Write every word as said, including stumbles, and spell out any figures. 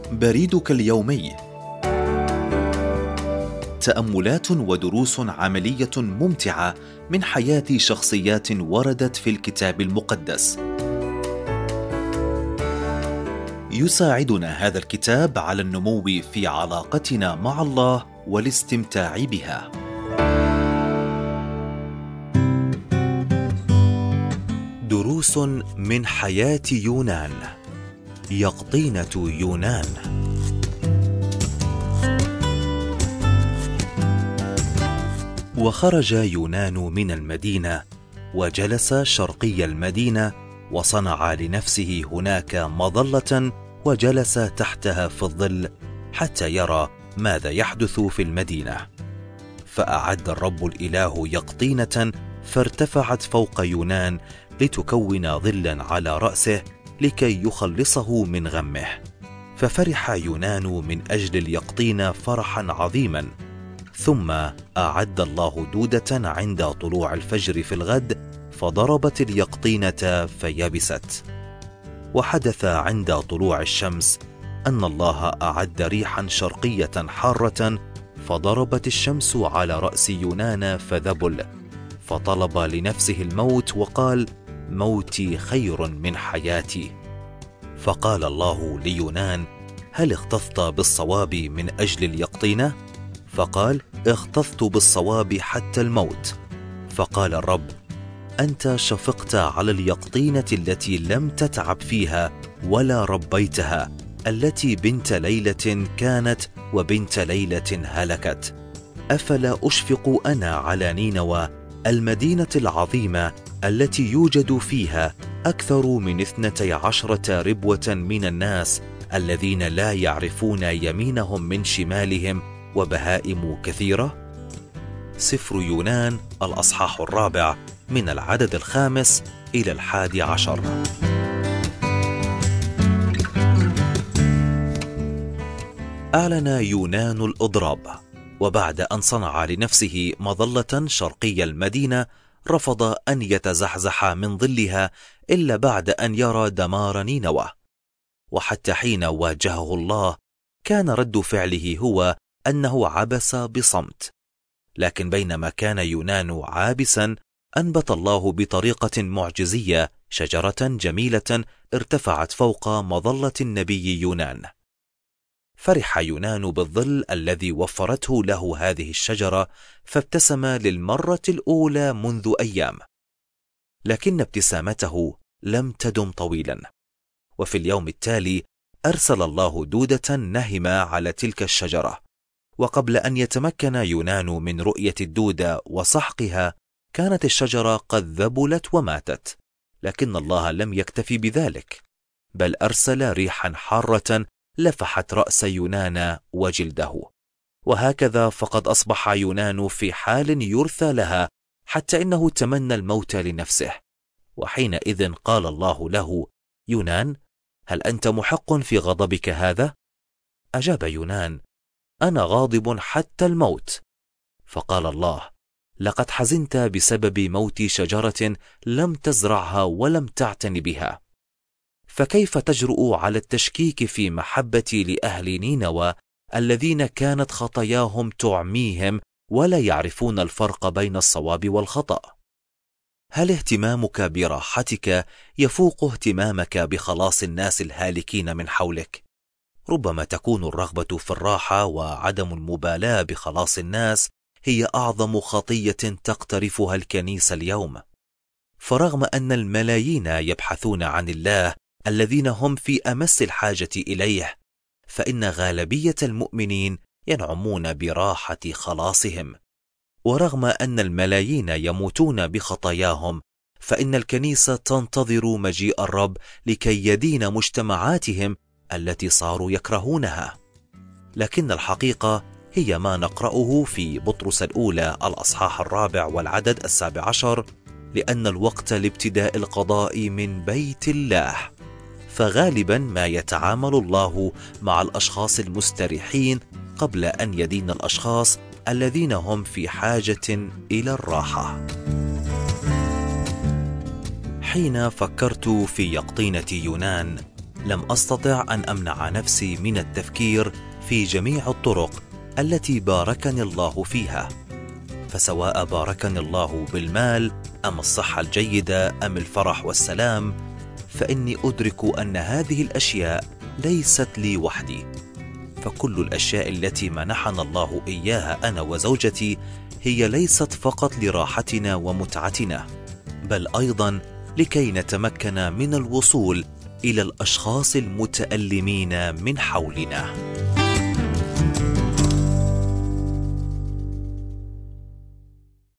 بريدك اليومي. تأملات ودروس عملية ممتعة من حياة شخصيات وردت في الكتاب المقدس. يساعدنا هذا الكتاب على النمو في علاقتنا مع الله والاستمتاع بها. دروس من حياة يونان. يقطينة يونان. وخرج يونان من المدينة وجلس شرقي المدينة، وصنع لنفسه هناك مظلة وجلس تحتها في الظل حتى يرى ماذا يحدث في المدينة. فأعد الرب الإله يقطينة فارتفعت فوق يونان لتكون ظلا على رأسه لكي يخلصه من غمه. ففرح يونان من أجل اليقطين فرحا عظيما. ثم أعد الله دودة عند طلوع الفجر في الغد، فضربت اليقطينة فيبست. وحدث عند طلوع الشمس أن الله أعد ريحا شرقية حارة، فضربت الشمس على رأس يونان فذبل، فطلب لنفسه الموت وقال: موتي خير من حياتي. فقال الله ليونان: هل اغتظت بالصواب من أجل اليقطينة؟ فقال: اغتظت بالصواب حتى الموت. فقال الرب: أنت شفقت على اليقطينة التي لم تتعب فيها ولا ربيتها، التي بنت ليلة كانت وبنت ليلة هلكت. أفلا أشفق أنا على نينوى المدينة العظيمة التي يوجد فيها أكثر من اثنتي عشرة ربوة من الناس الذين لا يعرفون يمينهم من شمالهم وبهائم كثيرة؟ سفر يونان الأصحاح الرابع من العدد الخامس إلى الحادي عشر. أعلن يونان الإضراب، وبعد أن صنع لنفسه مظلة شرقي المدينة رفض أن يتزحزح من ظلها إلا بعد أن يرى دمار نينوى. وحتى حين واجهه الله كان رد فعله هو أنه عبس بصمت. لكن بينما كان يونان عابسا، أنبت الله بطريقة معجزية شجرة جميلة ارتفعت فوق مظلة النبي يونان. فرح يونان بالظل الذي وفرته له هذه الشجرة، فابتسم للمرة الأولى منذ أيام. لكن ابتسامته لم تدم طويلا، وفي اليوم التالي أرسل الله دودة نهمة على تلك الشجرة. وقبل أن يتمكن يونان من رؤية الدودة وسحقها كانت الشجرة قد ذبلت وماتت. لكن الله لم يكتفي بذلك، بل أرسل ريحا حارة لفحت رأس يونان وجلده. وهكذا فقد أصبح يونان في حال يرثى لها، حتى إنه تمنى الموت لنفسه. وحينئذ قال الله له: يونان، هل أنت محق في غضبك هذا؟ أجاب يونان: أنا غاضب حتى الموت. فقال الله: لقد حزنت بسبب موت شجرة لم تزرعها ولم تعتن بها، فكيف تجرؤ على التشكيك في محبتي لأهل نينوى الذين كانت خطاياهم تعميهم ولا يعرفون الفرق بين الصواب والخطأ؟ هل اهتمامك براحتك يفوق اهتمامك بخلاص الناس الهالكين من حولك؟ ربما تكون الرغبة في الراحة وعدم المبالاة بخلاص الناس هي أعظم خطية تقترفها الكنيسة اليوم. فرغم أن الملايين يبحثون عن الله الذين هم في أمس الحاجة إليه، فإن غالبية المؤمنين ينعمون براحة خلاصهم. ورغم أن الملايين يموتون بخطاياهم، فإن الكنيسة تنتظر مجيء الرب لكي يدين مجتمعاتهم التي صاروا يكرهونها. لكن الحقيقة هي ما نقرأه في بطرس الأولى الأصحاح الرابع والعدد السابع عشر: لأن الوقت لابتداء القضاء من بيت الله. فغالبا ما يتعامل الله مع الأشخاص المستريحين قبل أن يدين الأشخاص الذين هم في حاجة إلى الراحة. حين فكرت في يقطينة يونان لم أستطع أن أمنع نفسي من التفكير في جميع الطرق التي باركني الله فيها، فسواء باركني الله بالمال أم الصحة الجيدة أم الفرح والسلام، فإني أدرك أن هذه الأشياء ليست لي وحدي، فكل الأشياء التي منحنا الله إياها أنا وزوجتي هي ليست فقط لراحتنا ومتعتنا، بل أيضا لكي نتمكن من الوصول إلى الأشخاص المتألمين من حولنا.